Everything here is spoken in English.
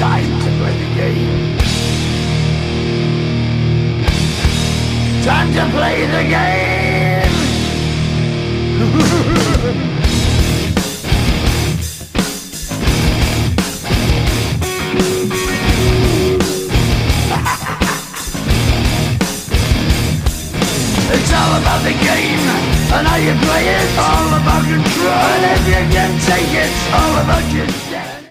Time to play the game. Time to play the game. It's all about the game and how you play it. All about control, and if you can take it, all about you.